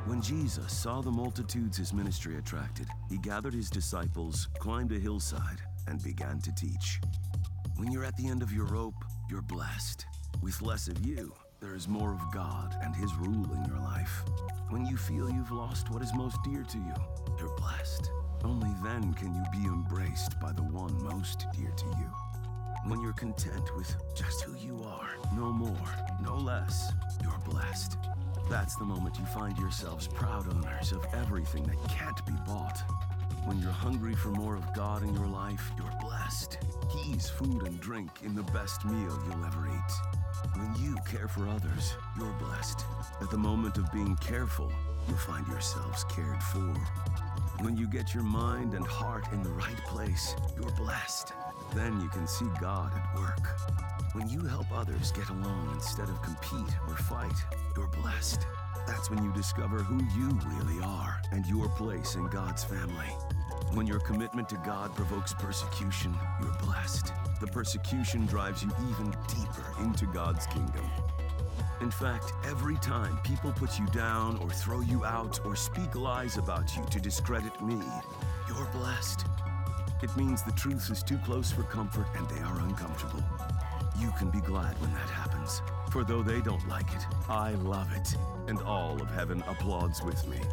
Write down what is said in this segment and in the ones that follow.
When Jesus saw the multitudes his ministry attracted, he gathered his disciples, climbed a hillside, and began to teach. When you're at the end of your rope, you're blessed. With less of you, there is more of God and his rule in your life. When you feel you've lost what is most dear to you, you're blessed. Only then can you be embraced by the one most dear to you. When you're content with just who you are, no more, no less, you're blessed. That's the moment you find yourselves proud owners of everything that can't be bought. When you're hungry for more of God in your life, you're blessed. He's food and drink in the best meal you'll ever eat. When you care for others, you're blessed. At the moment of being careful, you'll find yourselves cared for. When you get your mind and heart in the right place, you're blessed. Then you can see God at work. When you help others get along instead of compete or fight, you're blessed. That's when you discover who you really are and your place in God's family. When your commitment to God provokes persecution, you're blessed. The persecution drives you even deeper into God's kingdom. In fact, every time people put you down or throw you out or speak lies about you to discredit me, you're blessed. It means the truth is too close for comfort and they are uncomfortable. You can be glad when that happens, for though they don't like it, I love it, and all of heaven applauds with me.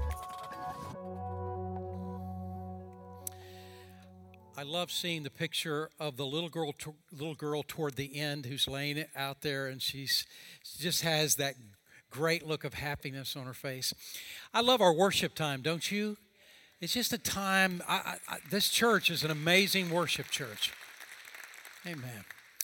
I love seeing the picture of the little girl toward the end who's laying out there, and she just has that great look of happiness on her face. I love our worship time, don't you? It's just a time. This church is an amazing worship church. Amen.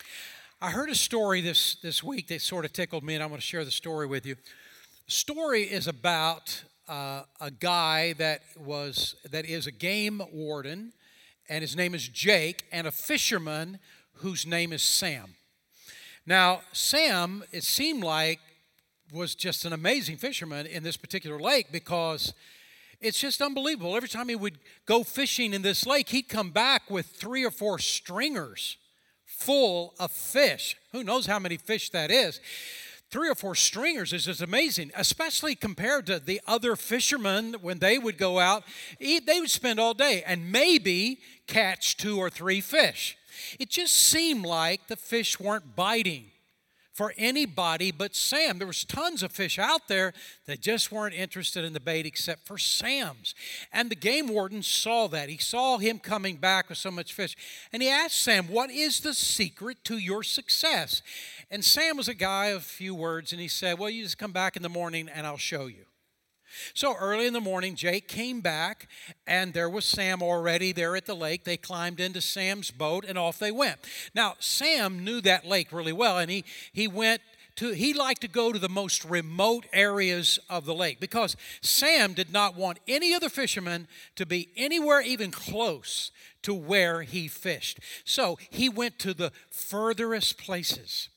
I heard a story this week that sort of tickled me, and I'm going to share the story with you. The story is about a guy that is a game warden, and his name is Jake, and a fisherman whose name is Sam. Now, Sam, it seemed like, was just an amazing fisherman in this particular lake because it's just unbelievable. Every time he would go fishing in this lake, he'd come back with 3 or 4 stringers full of fish. Who knows how many fish that is? 3 or 4 stringers is just amazing, especially compared to the other fishermen when they would go out. They would spend all day and maybe catch 2 or 3 fish. It just seemed like the fish weren't biting for anybody but Sam. There was tons of fish out there that just weren't interested in the bait except for Sam's. And the game warden saw that. He saw him coming back with so much fish. And he asked Sam, what is the secret to your success? And Sam was a guy of few words, and he said, well, you just come back in the morning and I'll show you. So early in the morning, Jake came back, and there was Sam already there at the lake. They climbed into Sam's boat, and off they went. Now, Sam knew that lake really well, and he liked to go to the most remote areas of the lake because Sam did not want any other fisherman to be anywhere even close to where he fished. So he went to the furthest places.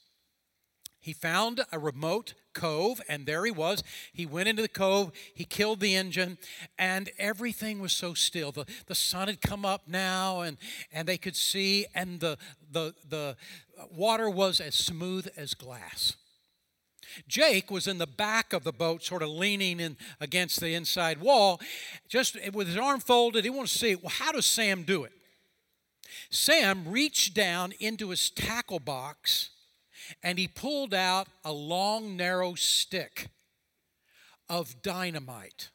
He found a remote cove, and there he was. He went into the cove, he killed the engine, and everything was so still. The sun had come up now, and they could see, and the water was as smooth as glass. Jake was in the back of the boat, sort of leaning in against the inside wall, just with his arm folded. He wanted to see, well, how does Sam do it? Sam reached down into his tackle box, and he pulled out a long, narrow stick of dynamite.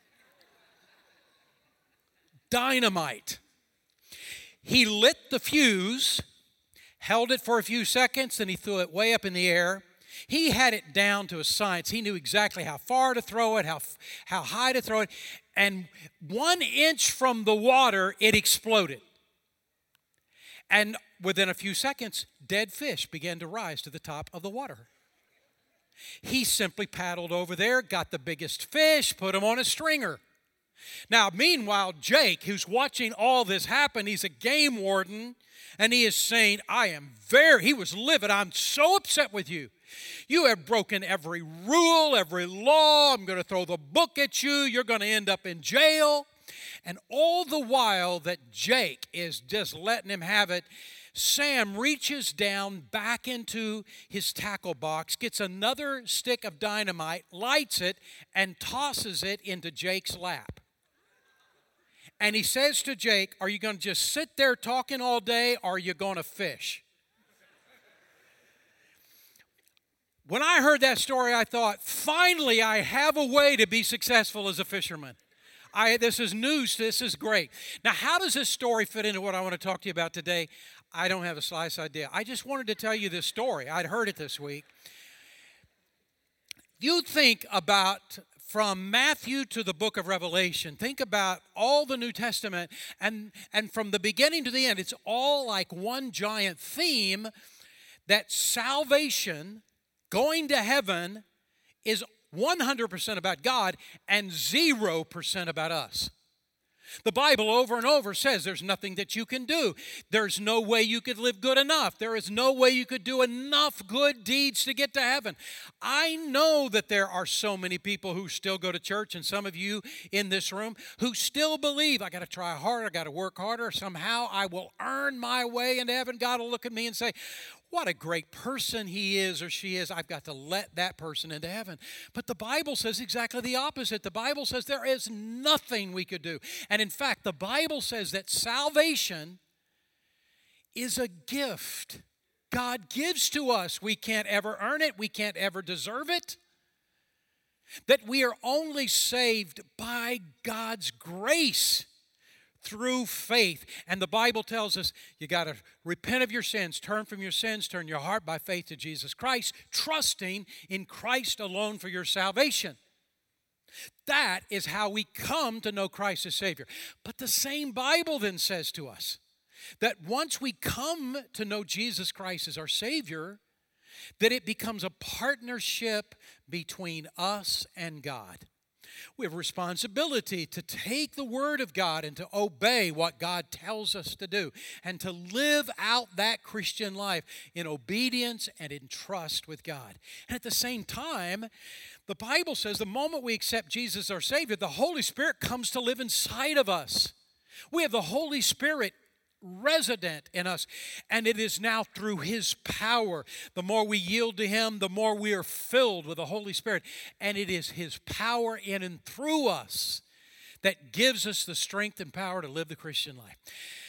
Dynamite. He lit the fuse, held it for a few seconds, and he threw it way up in the air. He had it down to a science. He knew exactly how far to throw it, how high to throw it. And 1 inch from the water, it exploded. And within a few seconds, dead fish began to rise to the top of the water. He simply paddled over there, got the biggest fish, put him on a stringer. Now, meanwhile, Jake, who's watching all this happen, he's a game warden, and he is saying, he was livid. I'm so upset with you. You have broken every rule, every law. I'm going to throw the book at you. You're going to end up in jail. And all the while that Jake is just letting him have it, Sam reaches down back into his tackle box, gets another stick of dynamite, lights it, and tosses it into Jake's lap. And he says to Jake, are you going to just sit there talking all day, or are you going to fish? When I heard that story, I thought, finally, I have a way to be successful as a fisherman. This is news. This is great. Now, how does this story fit into what I want to talk to you about today? I don't have a slice idea. I just wanted to tell you this story. I'd heard it this week. You think about from Matthew to the book of Revelation, think about all the New Testament, and from the beginning to the end, it's all like one giant theme that salvation, going to heaven, is 100% about God and 0% about us. The Bible over and over says there's nothing that you can do. There's no way you could live good enough. There is no way you could do enough good deeds to get to heaven. I know that there are so many people who still go to church, and some of you in this room who still believe, I got to try harder, I got to work harder, somehow I will earn my way into heaven. God will look at me and say, what a great person he is or she is. I've got to let that person into heaven. But the Bible says exactly the opposite. The Bible says there is nothing we could do. And in fact, the Bible says that salvation is a gift God gives to us. We can't ever earn it. We can't ever deserve it. That we are only saved by God's grace through faith. And the Bible tells us you got to repent of your sins, turn from your sins, turn your heart by faith to Jesus Christ, trusting in Christ alone for your salvation. That is how we come to know Christ as Savior. But the same Bible then says to us that once we come to know Jesus Christ as our Savior, that it becomes a partnership between us and God. We have a responsibility to take the Word of God and to obey what God tells us to do and to live out that Christian life in obedience and in trust with God. And at the same time, the Bible says the moment we accept Jesus as our Savior, the Holy Spirit comes to live inside of us. We have the Holy Spirit resident in us, and it is now through His power. The more we yield to Him, the more we are filled with the Holy Spirit, and it is His power in and through us that gives us the strength and power to live the Christian life.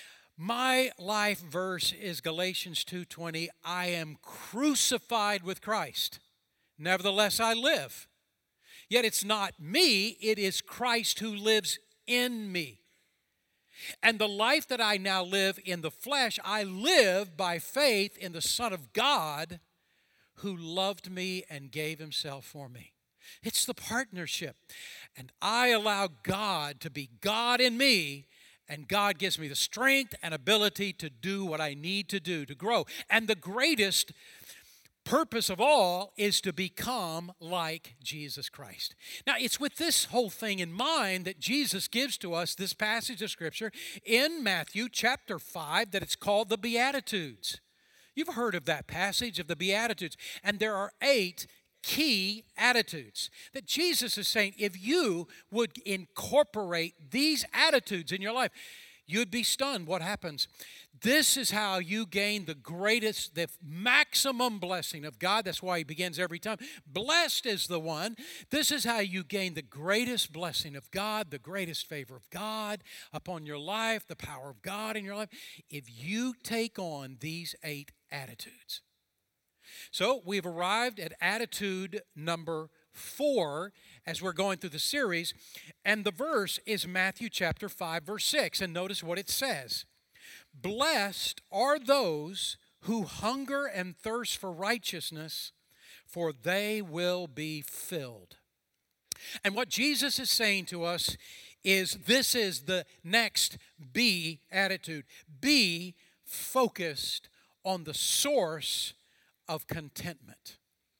My life verse is Galatians 2:20. I am crucified with Christ. Nevertheless, I live. Yet it's not me, it is Christ who lives in me. And the life that I now live in the flesh, I live by faith in the Son of God who loved me and gave Himself for me. It's the partnership. And I allow God to be God in me, and God gives me the strength and ability to do what I need to do to grow. And the greatest purpose of all is to become like Jesus Christ. Now, it's with this whole thing in mind that Jesus gives to us this passage of Scripture in Matthew chapter 5 that it's called the Beatitudes. You've heard of that passage of the Beatitudes, and there are 8 key attitudes that Jesus is saying if you would incorporate these attitudes in your life, you'd be stunned what happens. This is how you gain the greatest, the maximum blessing of God. That's why He begins every time. Blessed is the one. This is how you gain the greatest blessing of God, the greatest favor of God upon your life, the power of God in your life, if you take on these 8 attitudes. So we've arrived at attitude number 4 as we're going through the series, and the verse is Matthew chapter 5, verse 6, and notice what it says. Blessed are those who hunger and thirst for righteousness, for they will be filled. And what Jesus is saying to us is this is the next B attitude. Be focused on the source of contentment.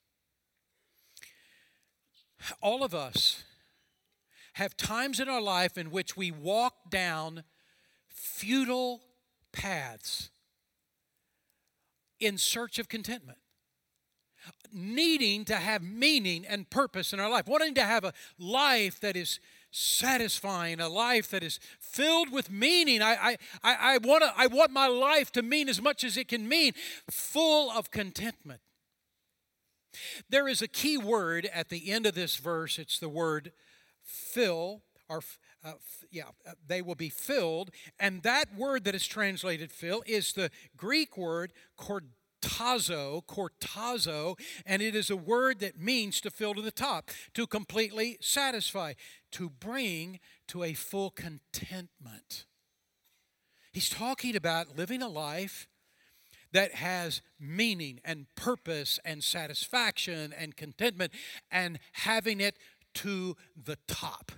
All of us have times in our life in which we walk down futile paths in search of contentment. needing to have meaning and purpose in our life, wanting to have a life that is satisfying, a life that is filled with meaning. I want my life to mean as much as it can mean, full of contentment. There is a key word at the end of this verse. It's the word fill, or they will be filled. And that word that is translated fill is the Greek word kortazo, and it is a word that means to fill to the top, to completely satisfy, to bring to a full contentment. He's talking about living a life that has meaning and purpose and satisfaction and contentment, and having it to the top.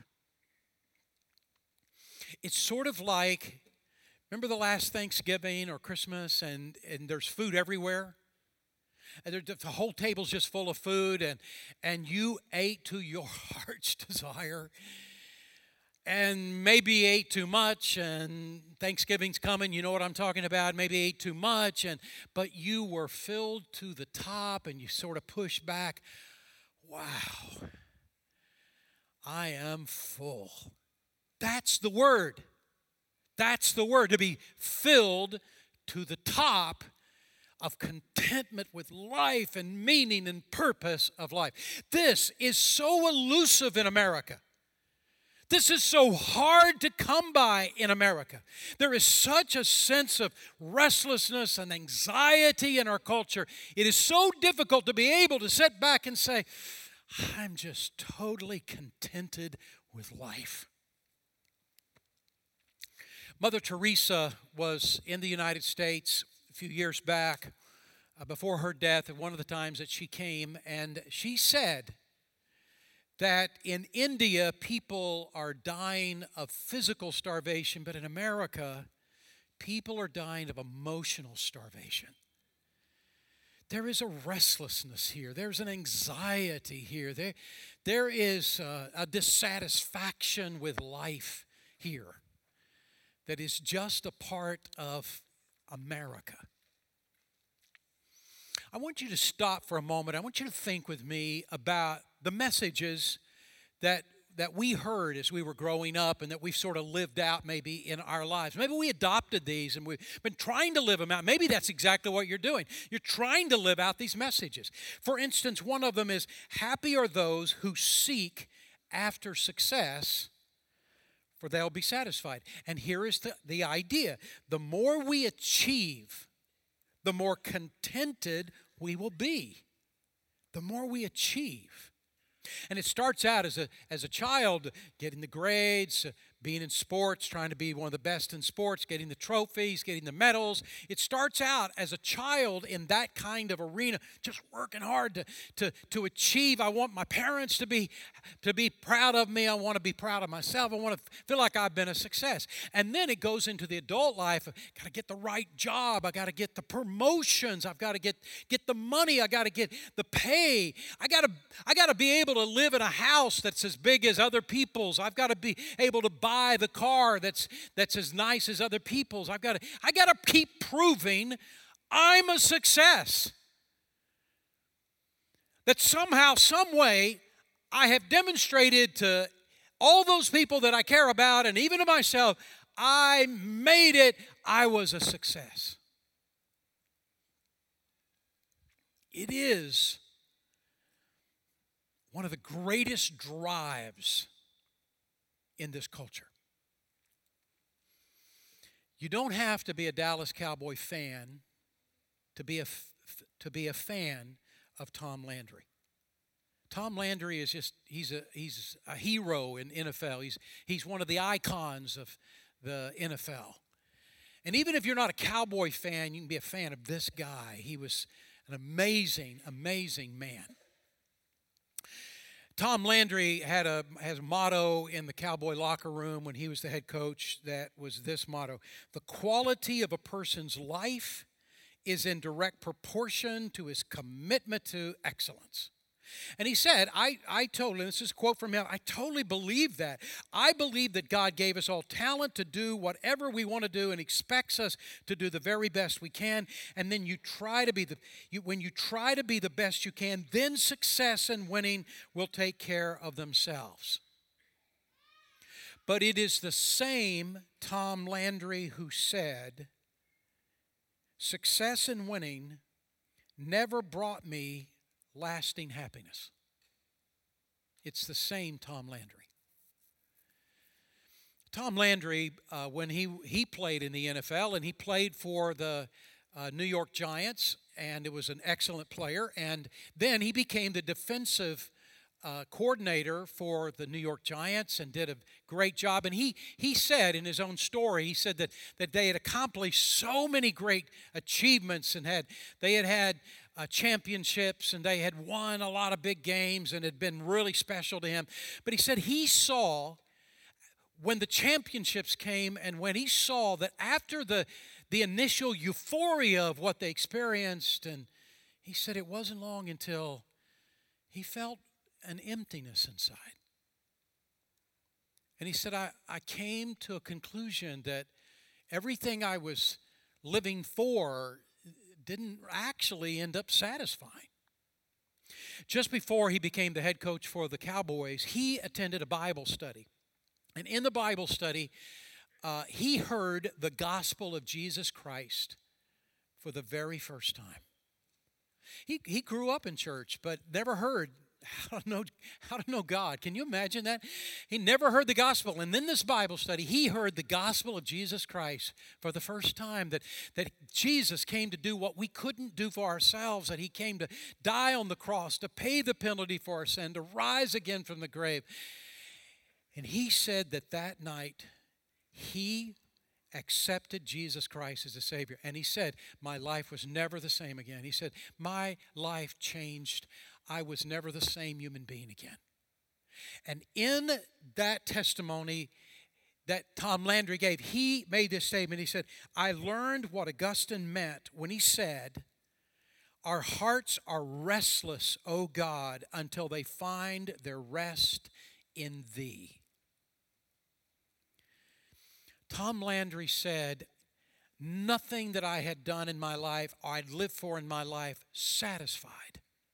It's sort of like, remember the last Thanksgiving or Christmas, and there's food everywhere? And the whole table's just full of food, and you ate to your heart's desire, and maybe ate too much, and Thanksgiving's coming, you know what I'm talking about, maybe ate too much, but you were filled to the top, and you sort of push back, wow, I am full. That's the word. That's the word, to be filled to the top of contentment with life and meaning and purpose of life. This is so elusive in America. This is so hard to come by in America. There is such a sense of restlessness and anxiety in our culture. It is so difficult to be able to sit back and say, I'm just totally contented with life. Mother Teresa was in the United States a few years back before her death, at one of the times that she came, and she said that in India, people are dying of physical starvation, but in America, people are dying of emotional starvation. There is a restlessness here. There's an anxiety here. There is a dissatisfaction with life here that is just a part of America. I want you to stop for a moment. I want you to think with me about the messages that we heard as we were growing up and that we've sort of lived out maybe in our lives. Maybe we adopted these and we've been trying to live them out. Maybe that's exactly what you're doing. You're trying to live out these messages. For instance, one of them is, happy are those who seek after success, for they'll be satisfied. And here is the idea. The more we achieve, the more contented we will be. The more we achieve. And it starts out as a child, getting the grades, being in sports, trying to be one of the best in sports, getting the trophies, getting the medals. It starts out as a child in that kind of arena, just working hard to achieve. I want my parents to be proud of me. I want to be proud of myself. I want to feel like I've been a success. And then it goes into the adult life. I've got to get the right job. I got to get the promotions. I've got to get the money. I got to get the pay. I got to be able to live in a house that's as big as other people's. I've got to be able to buy the car that's as nice as other people's. I got to keep proving I'm a success. That somehow, some way, I have demonstrated to all those people that I care about and even to myself, I made it. I was a success. It is one of the greatest drives in this culture. You don't have to be a Dallas Cowboy fan to be a fan of Tom Landry. Tom Landry is he's a hero in NFL. He's one of the icons of the NFL. And even if you're not a Cowboy fan, you can be a fan of this guy. He was an amazing, amazing man. Tom Landry has a motto in the Cowboy locker room when he was the head coach that was this motto: the quality of a person's life is in direct proportion to his commitment to excellence. And he said, I totally, this is a quote from him, I totally believe that. I believe that God gave us all talent to do whatever we want to do and expects us to do the very best we can. And then when you try to be the best you can, then success and winning will take care of themselves. But it is the same Tom Landry who said, success and winning never brought me lasting happiness. It's the same Tom Landry. Tom Landry, when he played in the NFL, and he played for the New York Giants, and it was an excellent player, and then he became the defensive coordinator for the New York Giants and did a great job. And he said in his own story, he said that they had accomplished so many great achievements and they had championships, and they had won a lot of big games and had been really special to him. But he said he saw when the championships came, and when he saw that after the initial euphoria of what they experienced, and he said it wasn't long until he felt an emptiness inside. And he said, I came to a conclusion that everything I was living for didn't actually end up satisfying. Just before he became the head coach for the Cowboys, he attended a Bible study. And in the Bible study, he heard the gospel of Jesus Christ for the very first time. He grew up in church, but never heard how to know God. Can you imagine that? He never heard the gospel. And in this Bible study, he heard the gospel of Jesus Christ for the first time, that Jesus came to do what we couldn't do for ourselves, that he came to die on the cross, to pay the penalty for our sin, to rise again from the grave. And he said that night he accepted Jesus Christ as a Savior. And he said, my life was never the same again. He said, my life changed. I was never the same human being again. And in that testimony that Tom Landry gave, he made this statement. He said, I learned what Augustine meant when he said, our hearts are restless, O God, until they find their rest in thee. Tom Landry said, nothing that I had done in my life, or I'd lived for in my life, satisfied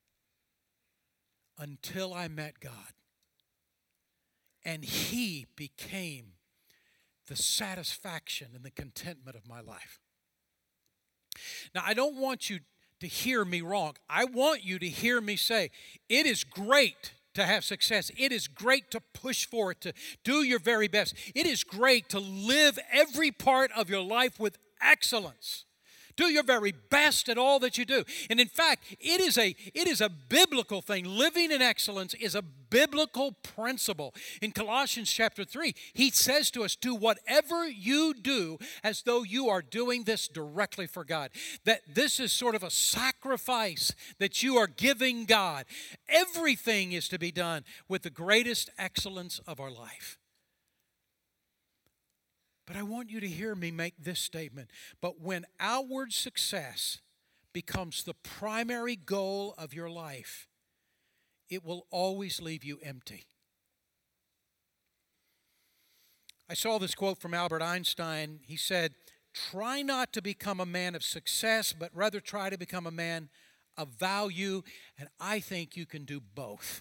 until I met God. And he became the satisfaction and the contentment of my life. Now, I don't want you to hear me wrong. I want you to hear me say, it is great to have success. It is great to push for it, to do your very best. It is great to live every part of your life with excellence. Do your very best at all that you do. And in fact, it is a biblical thing. Living in excellence is a biblical principle. In Colossians chapter 3, he says to us, do whatever you do as though you are doing this directly for God. That this is sort of a sacrifice that you are giving God. Everything is to be done with the greatest excellence of our life. But I want you to hear me make this statement. But when outward success becomes the primary goal of your life, it will always leave you empty. I saw this quote from Albert Einstein. He said, try not to become a man of success, but rather try to become a man of value. And I think you can do both.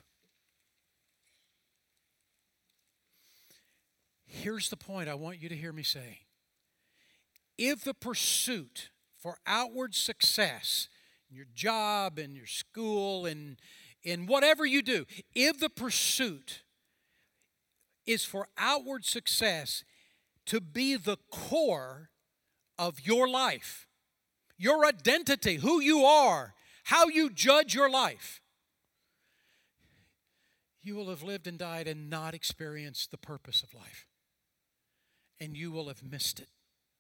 Here's the point I want you to hear me say. If the pursuit for outward success in your job, in your school, in whatever you do, if the pursuit is for outward success to be the core of your life, your identity, who you are, how you judge your life, you will have lived and died and not experienced the purpose of life. And you will have missed it.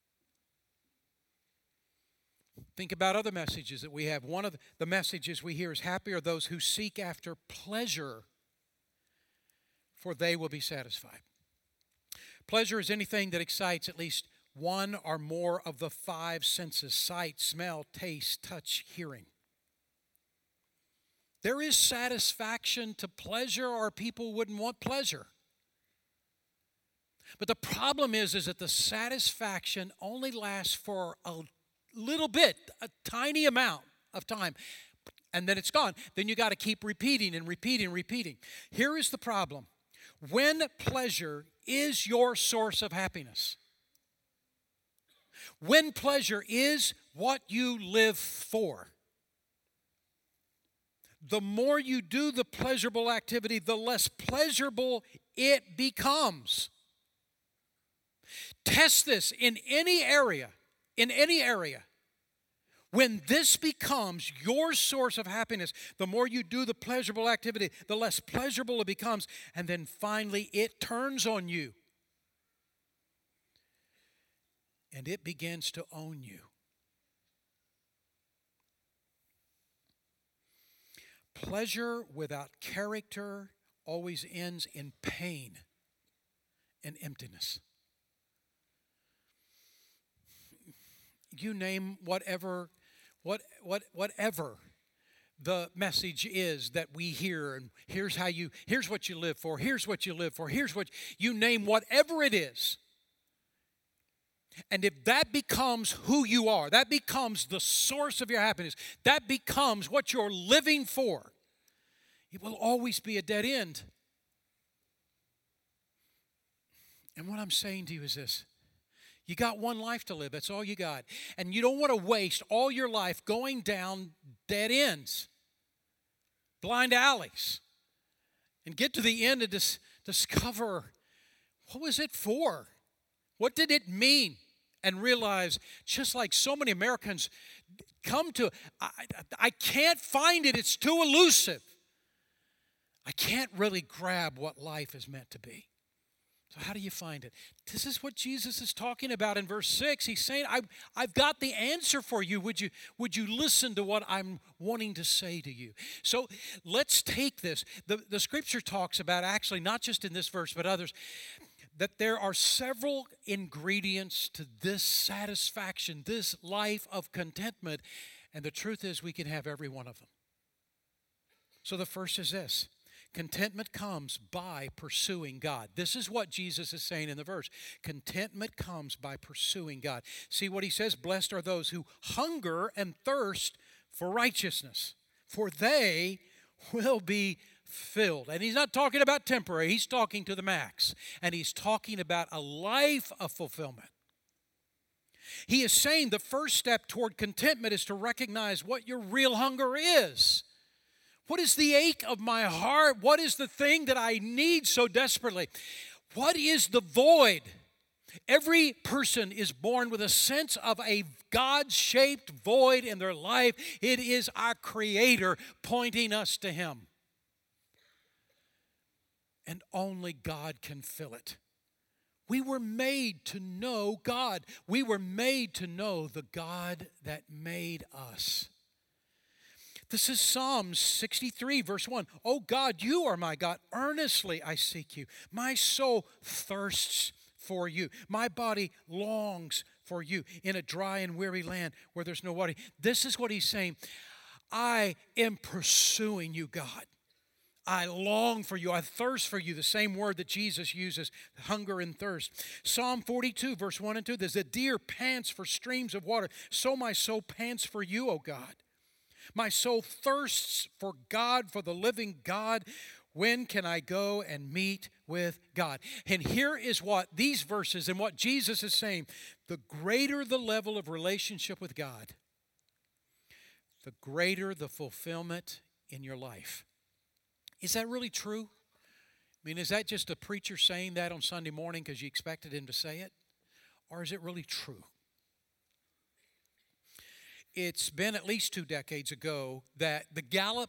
Think about other messages that we have. One of the messages we hear is, happy are those who seek after pleasure, for they will be satisfied. Pleasure is anything that excites at least one or more of the five senses: sight, smell, taste, touch, hearing. There is satisfaction to pleasure, or people wouldn't want pleasure. But the problem is that the satisfaction only lasts for a little bit, a tiny amount of time, and then it's gone. Then you got to keep repeating and repeating and repeating. Here is the problem. When pleasure is your source of happiness, when pleasure is what you live for, the more you do the pleasurable activity, the less pleasurable it becomes. Test this in any area, When this becomes your source of happiness, the more you do the pleasurable activity, the less pleasurable it becomes, and then finally it turns on you. And it begins to own you. Pleasure without character always ends in pain and emptiness. You name whatever the message is that we hear, and here's what you live for, here's what you name, whatever it is. And if that becomes who you are, that becomes the source of your happiness, that becomes what you're living for, it will always be a dead end. And what I'm saying to you is this. You got one life to live. That's all you got. And you don't want to waste all your life going down dead ends, blind alleys, and get to the end and discover, what was it for? What did it mean? And realize, just like so many Americans come to, I can't find it. It's too elusive. I can't really grab what life is meant to be. So how do you find it? This is what Jesus is talking about in verse 6. He's saying, I've got the answer for you. Would you listen to what I'm wanting to say to you? So let's take this. The scripture talks about, actually, not just in this verse, but others, that there are several ingredients to this satisfaction, this life of contentment. And the truth is, we can have every one of them. So the first is this. Contentment comes by pursuing God. This is what Jesus is saying in the verse. Contentment comes by pursuing God. See what he says? Blessed are those who hunger and thirst for righteousness, for they will be filled. And he's not talking about temporary. He's talking to the max. And he's talking about a life of fulfillment. He is saying the first step toward contentment is to recognize what your real hunger is. What is the ache of my heart? What is the thing that I need so desperately? What is the void? Every person is born with a sense of a God-shaped void in their life. It is our Creator pointing us to Him. And only God can fill it. We were made to know God. We were made to know the God that made us. This is Psalms 63, verse 1. Oh God, you are my God. Earnestly I seek you. My soul thirsts for you. My body longs for you in a dry and weary land where there's no water. This is what he's saying. I am pursuing you, God. I long for you. I thirst for you. The same word that Jesus uses, hunger and thirst. Psalm 42, verse 1 and 2. There's a deer pants for streams of water. So my soul pants for you, O God. My soul thirsts for God, for the living God. When can I go and meet with God? And here is what these verses and what Jesus is saying. The greater the level of relationship with God, the greater the fulfillment in your life. Is that really true? I mean, is that just a preacher saying that on Sunday morning because you expected him to say it? Or is it really true? It's been at least 2 decades ago that the Gallup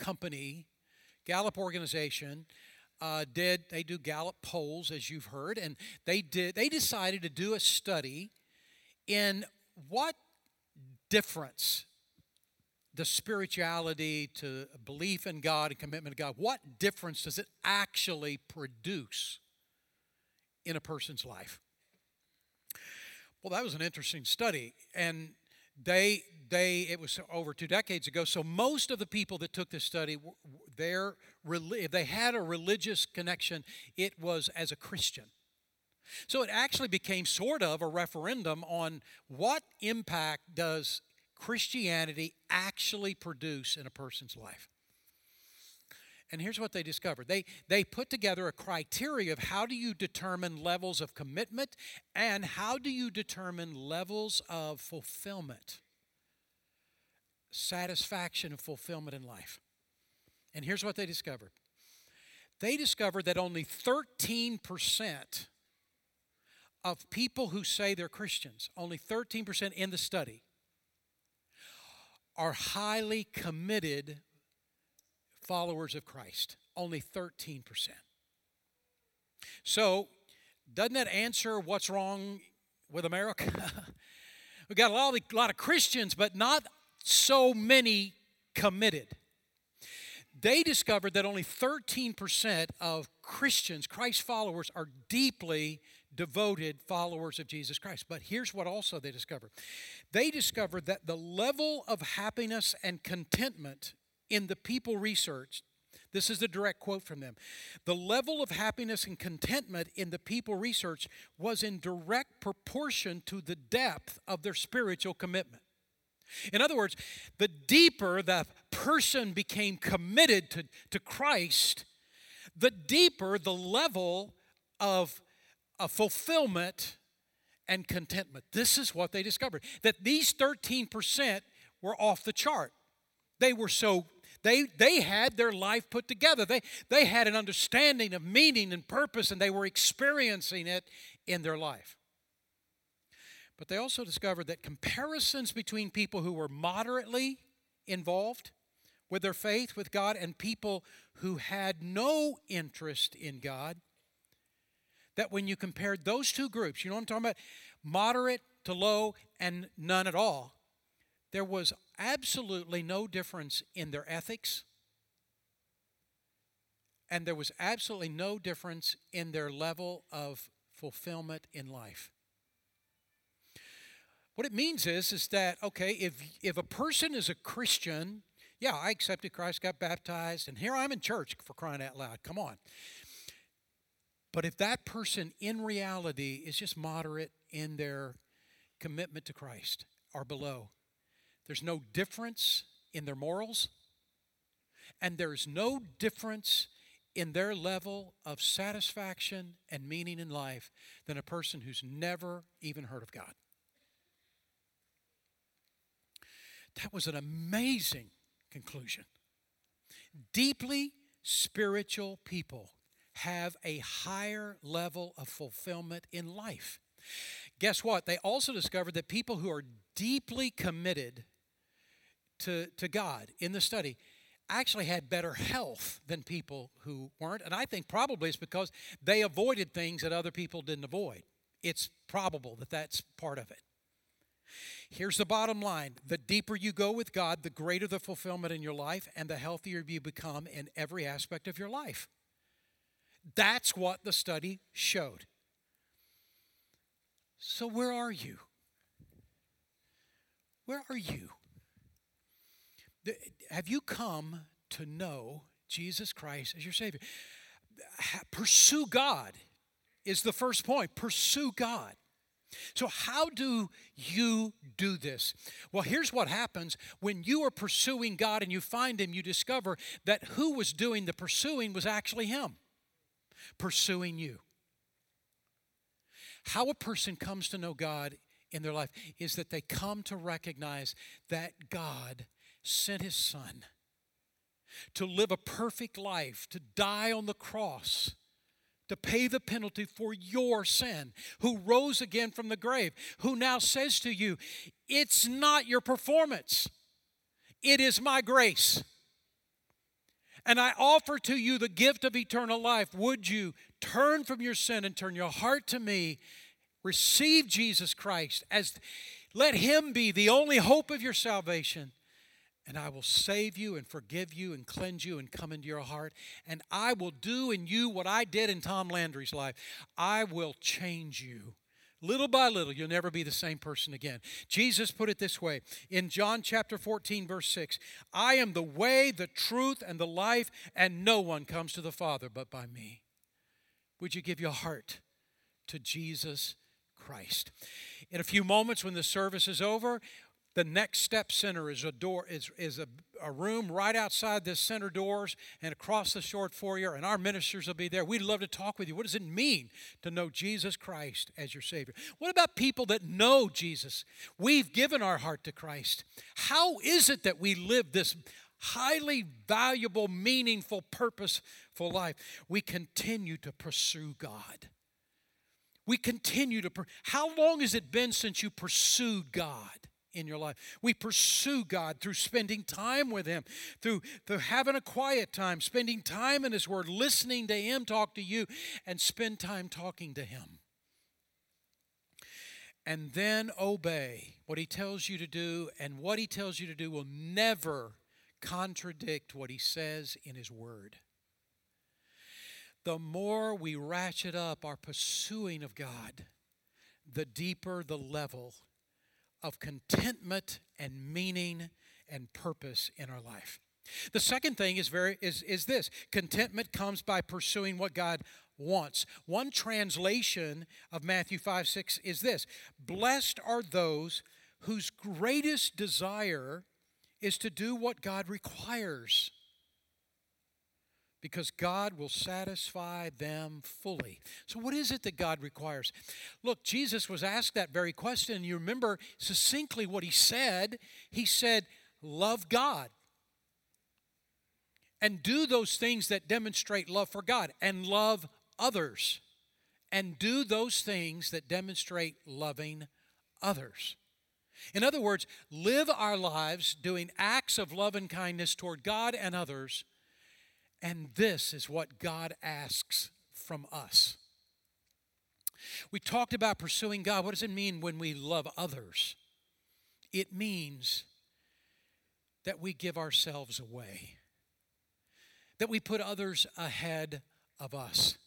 organization, they do Gallup polls, as you've heard, and they decided to do a study in what difference the spirituality to belief in God and commitment to God, what difference does it actually produce in a person's life? Well, that was an interesting study, and It was over 2 decades ago. So most of the people that took this study, if they had a religious connection, it was as a Christian. So it actually became sort of a referendum on what impact does Christianity actually produce in a person's life. And here's what they discovered. They put together a criteria of how do you determine levels of commitment and how do you determine levels of fulfillment, satisfaction and fulfillment in life. And here's what they discovered. They discovered that only 13% of people who say they're Christians, only 13% in the study, are highly committed followers of Christ. Only 13%. So, doesn't that answer what's wrong with America? We've got a lot of Christians, but not so many committed. They discovered that only 13% of Christians, Christ followers, are deeply devoted followers of Jesus Christ. But here's what also they discovered. They discovered that the level of happiness and contentment in the people researched, this is the direct quote from them, the level of happiness and contentment in the people researched was in direct proportion to the depth of their spiritual commitment. In other words, the deeper the person became committed to Christ, the deeper the level of fulfillment and contentment. This is what they discovered, that these 13% were off the chart. They had their life put together. They had an understanding of meaning and purpose, and they were experiencing it in their life. But they also discovered that comparisons between people who were moderately involved with their faith with God and people who had no interest in God, that when you compared those two groups, you know what I'm talking about? Moderate to low and none at all. There was absolutely no difference in their ethics, and there was absolutely no difference in their level of fulfillment in life. What it means is that, okay, if a person is a Christian, yeah, I accepted Christ, got baptized, and here I'm in church, for crying out loud. Come on. But if that person in reality is just moderate in their commitment to Christ or below, there's no difference in their morals, and there's no difference in their level of satisfaction and meaning in life than a person who's never even heard of God. That was an amazing conclusion. Deeply spiritual people have a higher level of fulfillment in life. Guess what? They also discovered that people who are deeply committed to God in the study actually had better health than people who weren't. And I think probably it's because they avoided things that other people didn't avoid. It's probable that that's part of it. Here's the bottom line. The deeper you go with God, the greater the fulfillment in your life and the healthier you become in every aspect of your life. That's what the study showed. So where are you? Where are you? Have you come to know Jesus Christ as your Savior? Pursue God is the first point. Pursue God. So how do you do this? Well, here's what happens. When you are pursuing God and you find Him, you discover that who was doing the pursuing was actually Him pursuing you. How a person comes to know God in their life is that they come to recognize that God sent His Son to live a perfect life, to die on the cross, to pay the penalty for your sin, who rose again from the grave, who now says to you, it's not your performance, it is my grace. And I offer to you the gift of eternal life. Would you turn from your sin and turn your heart to me, receive Jesus Christ, let Him be the only hope of your salvation, and I will save you and forgive you and cleanse you and come into your heart. And I will do in you what I did in Tom Landry's life. I will change you, little by little, you'll never be the same person again. Jesus put it this way in John chapter 14, verse 6. I am the way, the truth, and the life, and no one comes to the Father but by me. Would you give your heart to Jesus Christ? In a few moments when the service is over, the Next Step Center is a room right outside this center doors and across the short foyer, and our ministers will be there. We'd love to talk with you. What does it mean to know Jesus Christ as your Savior? What about people that know Jesus? We've given our heart to Christ. How is it that we live this highly valuable, meaningful, purposeful life? We continue to pursue God. We continue to. How long has it been since you pursued God in your life? We pursue God through spending time with Him, through having a quiet time, spending time in His Word, listening to Him talk to you, and spend time talking to Him. And then obey what He tells you to do, and what He tells you to do will never contradict what He says in His Word. The more we ratchet up our pursuing of God, the deeper the level of contentment and meaning and purpose in our life. The second thing is this. Contentment comes by pursuing what God wants. One translation of Matthew 5:6 is this. Blessed are those whose greatest desire is to do what God requires, because God will satisfy them fully. So what is it that God requires? Look, Jesus was asked that very question. You remember succinctly what He said. He said, love God and do those things that demonstrate love for God, and love others and do those things that demonstrate loving others. In other words, live our lives doing acts of love and kindness toward God and others. And this is what God asks from us. We talked about pursuing God. What does it mean when we love others? It means that we give ourselves away, that we put others ahead of us.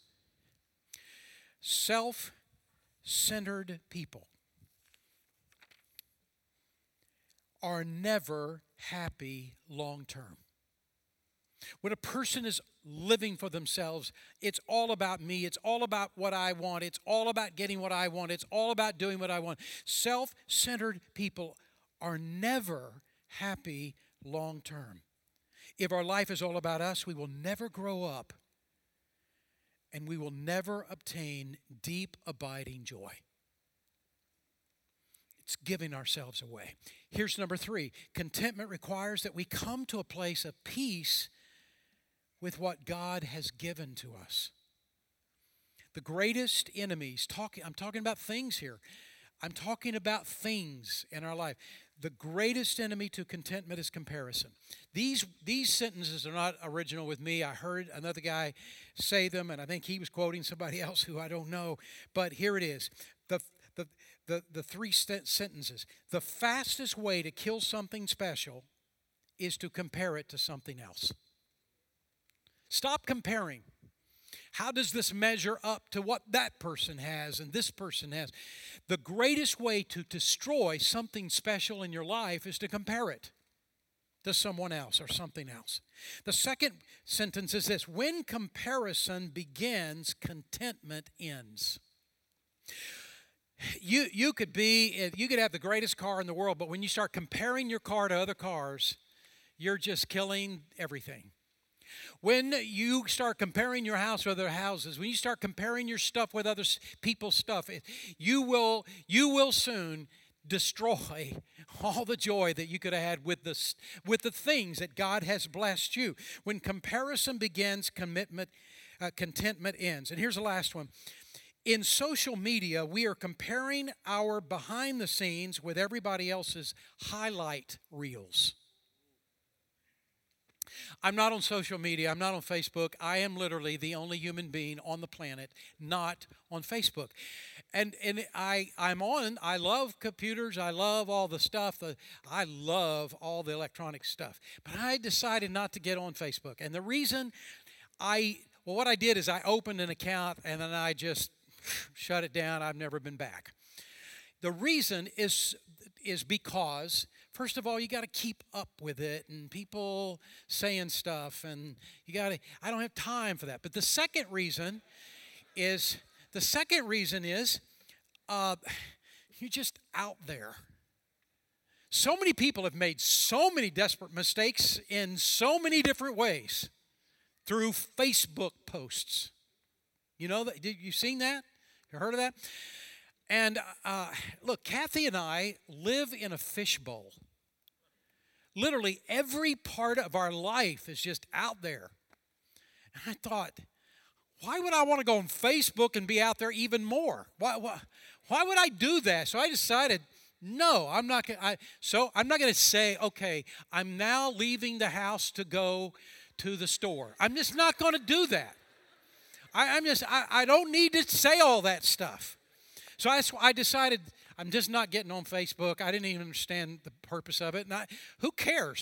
Self-centered people are never happy long term. When a person is living for themselves, it's all about me. It's all about what I want. It's all about getting what I want. It's all about doing what I want. Self-centered people are never happy long term. If our life is all about us, we will never grow up, and we will never obtain deep, abiding joy. It's giving ourselves away. Here's number 3. Contentment requires that we come to a place of peace with what God has given to us. The greatest enemies, I'm talking about things here. I'm talking about things in our life. The greatest enemy to contentment is comparison. These sentences are not original with me. I heard another guy say them, and I think he was quoting somebody else who I don't know. But here it is. The 3 sentences. The fastest way to kill something special is to compare it to something else. Stop comparing. How does this measure up to what that person has and this person has? The greatest way to destroy something special in your life is to compare it to someone else or something else. The second sentence is this: when comparison begins, contentment ends. You could have the greatest car in the world, but when you start comparing your car to other cars, you're just killing everything. When you start comparing your house with other houses, when you start comparing your stuff with other people's stuff, you will soon destroy all the joy that you could have had with the things that God has blessed you. When comparison begins, contentment ends. And here's the last one. In social media, we are comparing our behind the scenes with everybody else's highlight reels. I'm not on social media. I'm not on Facebook. I am literally the only human being on the planet not on Facebook. And I love computers. I love all the stuff. I love all the electronic stuff. But I decided not to get on Facebook. And the reason what I did is I opened an account and then I just shut it down. I've never been back. The reason is because, first of all, you got to keep up with it, and people saying stuff, and I don't have time for that. But the second reason is you're just out there. So many people have made so many desperate mistakes in so many different ways through Facebook posts. You know that? You seen that? You heard of that? And look, Kathy and I live in a fishbowl. Literally every part of our life is just out there. And I thought, why would I want to go on Facebook and be out there even more? Why would I do that? So I decided, no, I'm not going to say, okay, I'm now leaving the house to go to the store. I'm just not going to do that. I don't need to say all that stuff. So I decided I'm just not getting on Facebook. I didn't even understand the purpose of it. And who cares?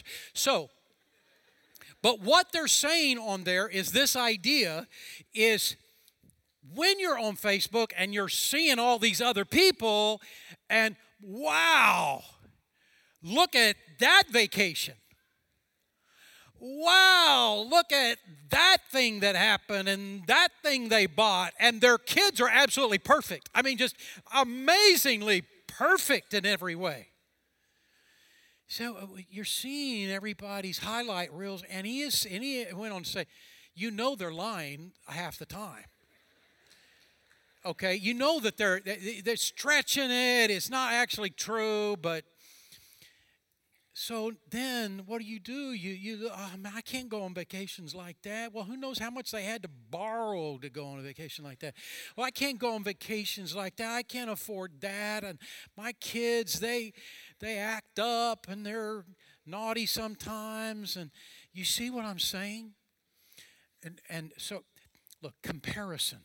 But what they're saying on there is this idea is when you're on Facebook and you're seeing all these other people and wow, look at that vacation. Wow, look at that thing that happened and that thing they bought. And their kids are absolutely perfect. I mean, just amazingly perfect in every way. So you're seeing everybody's highlight reels, and he went on to say, you know they're lying half the time. Okay, you know that they're stretching it. It's not actually true, but so then what do? I can't go on vacations like that. Well, who knows how much they had to borrow to go on a vacation like that. Well, I can't go on vacations like that. I can't afford that. And my kids, they act up and they're naughty sometimes. And you see what I'm saying? And so, look, comparison.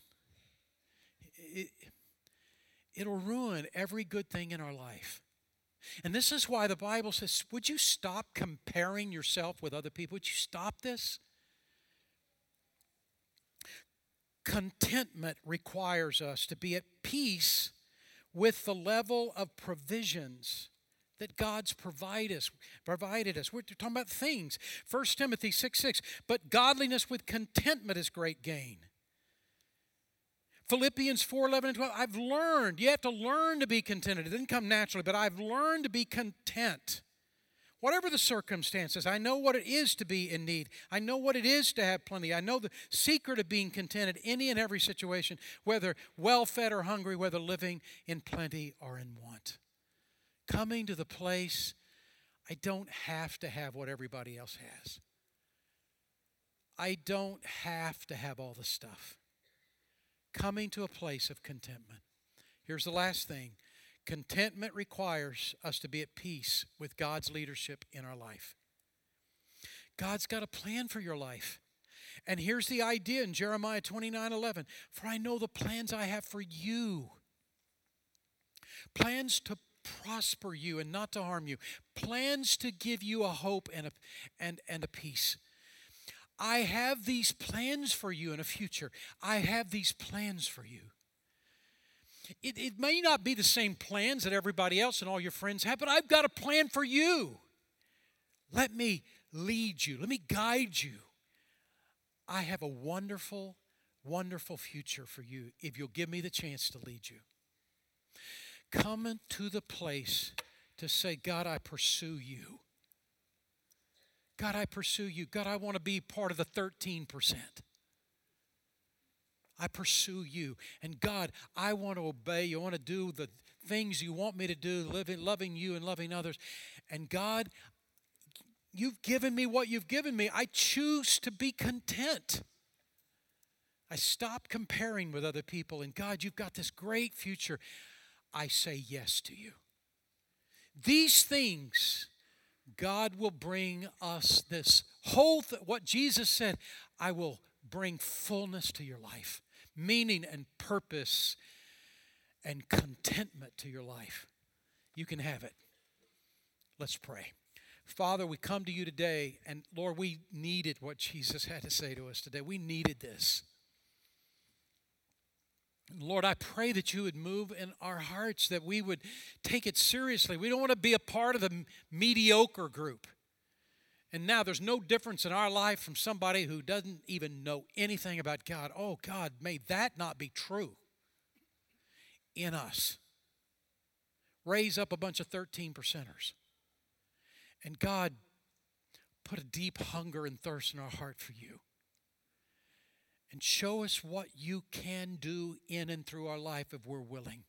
It'll ruin every good thing in our life. And this is why the Bible says, would you stop comparing yourself with other people? Would you stop this? Contentment requires us to be at peace with the level of provisions that God's provided us. We're talking about things. 1 Timothy 6:6. But godliness with contentment is great gain. Philippians 4:11 and 12, I've learned, you have to learn to be contented. It didn't come naturally, but I've learned to be content. Whatever the circumstances, I know what it is to be in need. I know what it is to have plenty. I know the secret of being contented in any and every situation, whether well-fed or hungry, whether living in plenty or in want. Coming to the place, I don't have to have what everybody else has. I don't have to have all the stuff. Coming to a place of contentment. Here's the last thing. Contentment requires us to be at peace with God's leadership in our life. God's got a plan for your life. And here's the idea in Jeremiah 29:11. For I know the plans I have for you. Plans to prosper you and not to harm you. Plans to give you a hope and a peace. I have these plans for you in a future. I have these plans for you. It may not be the same plans that everybody else and all your friends have, but I've got a plan for you. Let me lead you. Let me guide you. I have a wonderful, wonderful future for you if you'll give me the chance to lead you. Come to the place to say, God, I pursue you. God, I pursue you. God, I want to be part of the 13%. I pursue you. And God, I want to obey you. I want to do the things you want me to do, loving you and loving others. And God, you've given me what you've given me. I choose to be content. I stop comparing with other people. And God, you've got this great future. I say yes to you. These things, God will bring us this whole what Jesus said, I will bring fullness to your life, meaning and purpose and contentment to your life. You can have it. Let's pray. Father, we come to you today, and Lord, we needed what Jesus had to say to us today. We needed this. Lord, I pray that you would move in our hearts, that we would take it seriously. We don't want to be a part of the mediocre group. And now there's no difference in our life from somebody who doesn't even know anything about God. Oh, God, may that not be true in us. Raise up a bunch of 13 percenters. And God, put a deep hunger and thirst in our heart for you. And show us what you can do in and through our life if we're willing.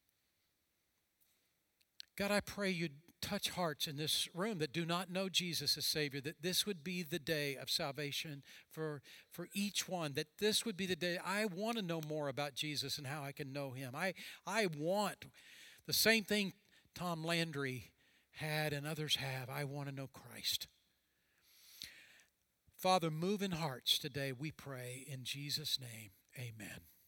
God, I pray you'd touch hearts in this room that do not know Jesus as Savior, that this would be the day of salvation for each one, that this would be the day I want to know more about Jesus and how I can know him. I want the same thing Tom Landry had and others have. I want to know Christ. Father, move in hearts today, we pray in Jesus' name. Amen.